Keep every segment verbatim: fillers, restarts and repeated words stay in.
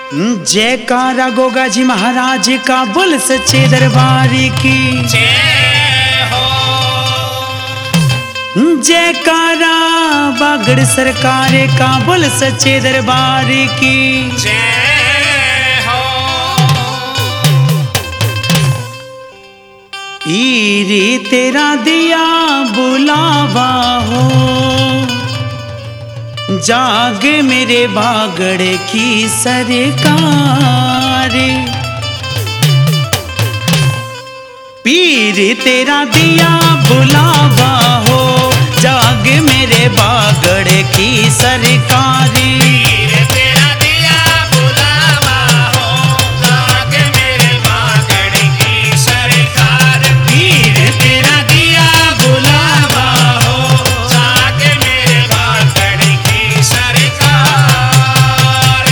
जयकारा गोगा जी महाराज का बोल सच्चे दरबार की जय हो। जयकारा बागड़ सरकार का बोल सच्चे दरबार की जय हो। ईरी तेरा दिया बुलावा हो, जाग मेरे बागड़ की सरकार। पीर तेरा दिया बुलावा हो, जाग मेरे बागड़ की सरकार। पीर तेरा दिया बुलावा हो, जाग मेरे बागड़ की सरकार। पीर तेरा दिया बुलावा हो, जाग मेरे बागड़ की सरकार।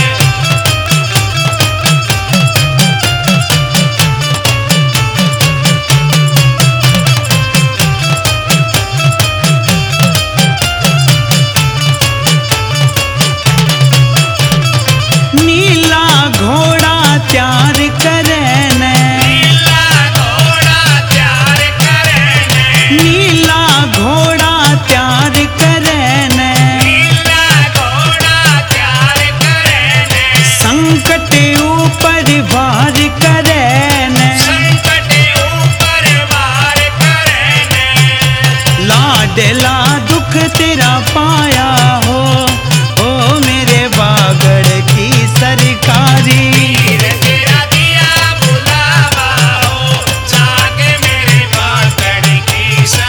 नीला घोड़ा तैयार करे ने, नीला घोड़ा तैयार करे ने, नीला घोड़ा तैयार करे ने, नीला घोड़ा तैयार करे ने, संकट ऊपर वार करे ने, संकट ऊपर वार करे ने। लाडला दुख तेरा पाया हो, ओ मेरे बागड़ की सरकारी। पीर तेरा दिया बुलावा हो, जाग मेरे बागड़ की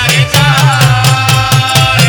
सरकार।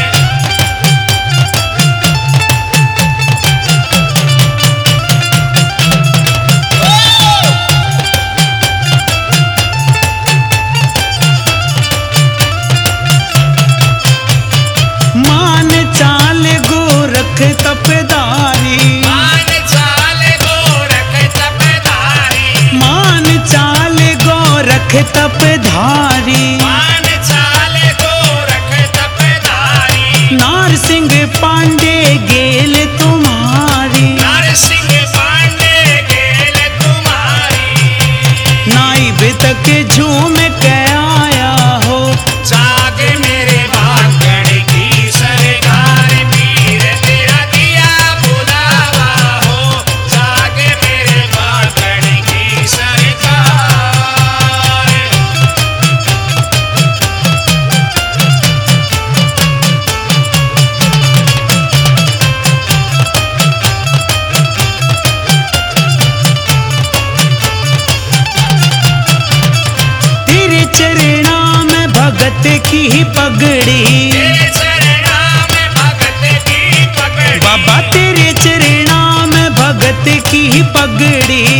मान चाल गोरख तपदारी, मान चाल गोरख तपधारी, मान चाल गोरख तपधारी। मान चाल गोरख तपधारी। नार सिंह पांडे गेल तुम्हारी, नरसिंह पांडे गेल तुम्हारी। नाइब तक झूम के आया हो, जाग मेरे बागड़ की सरकार। पीर तेरा दिया बुलावा हो, जाग मेरे बागड़ की सरकार। तेरे चरणा में भगत की पगड़ी, तेरे चरणा में भगत की पगड़ी। बाबा तेरे चरणा में भगत की पगड़ी।